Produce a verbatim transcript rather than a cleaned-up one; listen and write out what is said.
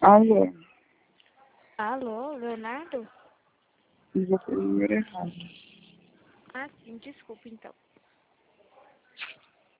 Alô? Alô, Leonardo? E você é o número errado. Ah, sim, desculpa então.